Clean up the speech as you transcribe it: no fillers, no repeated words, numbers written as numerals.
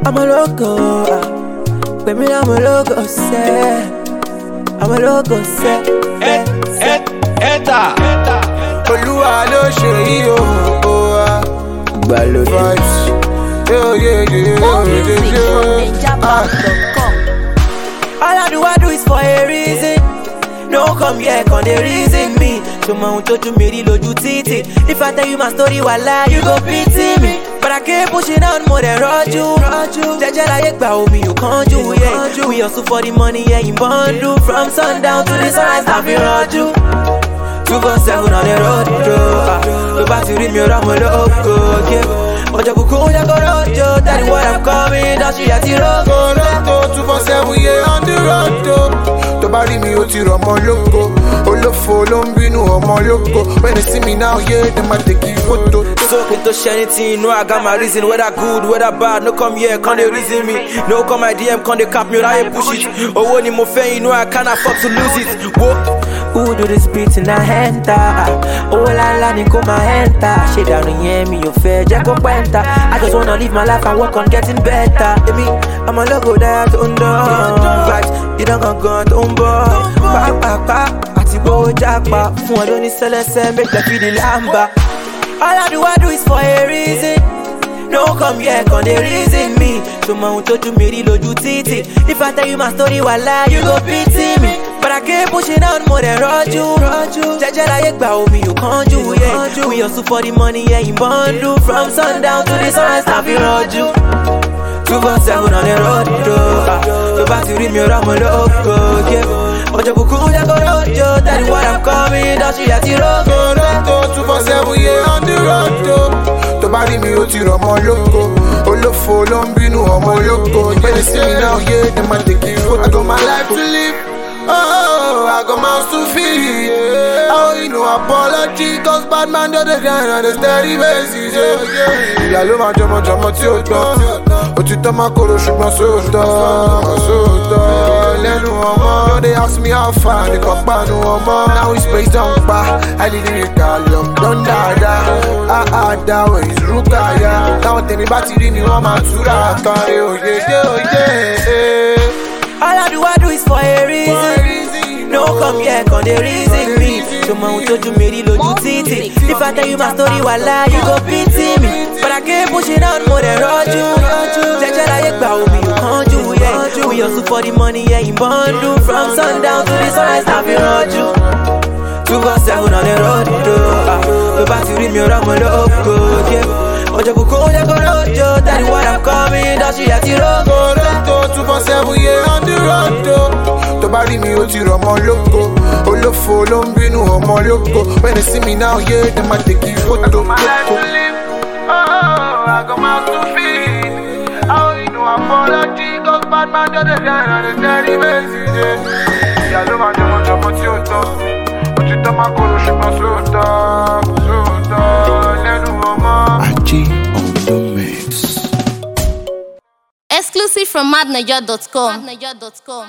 I'm a loco, baby, I'm a loco, say. I'm a loco, say. Eta. Olúwa ló ṣe yìí o. Balode. All I do is for a reason. No come here, come they reason me. So my own touch you made it loju titi. If I tell you my story, wala you go pity me. But I keep pushing on more than Roju. Jaja like gba omi you can't do, yeah. We hustle for the money, yeah, in bundle. From sundown to the sunrise, I feel Roju. 247 on the road, bro. About to read me around my loco, yeah. Ojo kuku ya korojo, that is what I'm coming. Don't you yet rogo. 247 yeah on the road, tó bá rí mi ó ti rọ̀ mọ́ lóko. Olófo ló ń bínú ọmọ lóko. When they see me now, yeah, they might take you photo. So to share anything, no I got my reason. Whether good, whether bad, no come here, can't they reason me. No come my DM, can't they cap me, I push it. Oh, when you fair, you know I can't afford to lose it. Whoa. Who do this beat in a henta? Oh la la, Nico my henta. Shit down in hear me, you fair, Jacko Penta. I just wanna live my life and work on getting better. Baby, I'm a logo that under vibes. You don't go to pa. Ati bo japa. Fun don't need sell make them feel the lamba. All I do is for a reason. No come here, come they reason me. So my own touch you made it loju titi. If I tell you my story, wala you go pity me. But I keep pushing on more than Roju. Jaja like gba omi you can't do, yeah. We hustle for the money, yeah, in bundle. From sundown to the sunrise, I feel Roju. 247 on the road, bro. About to read me around my loco, yeah. Ojo kuku ya korojo, that is what I'm coming. Don't you yet rogo. 247 yeah on the road, tó bá rí mi ó ti rọ̀ mọ́ lóko. Olófo ló ń bínú ọmọ lóko. When they see me now, yeah, they might take you photo. I got my life to live. Oh, I got mouths to feed. Oh, you know apology, cause bad man do the grind on the steady basis, yeah. Ìyá ló máa jọmọ tí ó gbọ́n. Òtítọ́ máa kóró ṣùgbọ́n sóòótọ́. Lẹ́nu ọmọ, they ask me how far, they come panu ọmọ. Now it's based on pa, I did it calm, don dada, when it's rúkàyà. Táwọn tẹ̀mí bá ti rí mi, wọ́n máa túra kárí òye. All I do is for a reason. No come here, come they reason me. So my own touch you made it loju titi. If I tell you my story, wala you go pity me. But I keep pushing on more than Roju. Jaja like gba omi you can't do, yeah. We hustle for the money, yeah, in bundle. From sundown to the sunrise, I feel Roju. 247 on the road, bro. About to read me around my loco, yeah. Ojo kuku ya korojo, that is what I'm coming. Don't you yet rogo. 247 yeah on the road, tó bá rí mi ó ti rọ̀ mọ́ lóko. Olófo ló ń bínú ọmọ lóko. When they see me now, yeah, they might take you photo. I got my life to live. Oh, I got mouths to feed. Oh, you know apology, cause bad man do the grind on the steady basis, yeah. Ìyá ló máa jọmọ tí ó tọ́. Òtítọ́ máa kóró ṣùgbọ́n sóòótọ́. Lẹ́nu ọmọ. Ajé on the mix. Exclusive from madniger.com.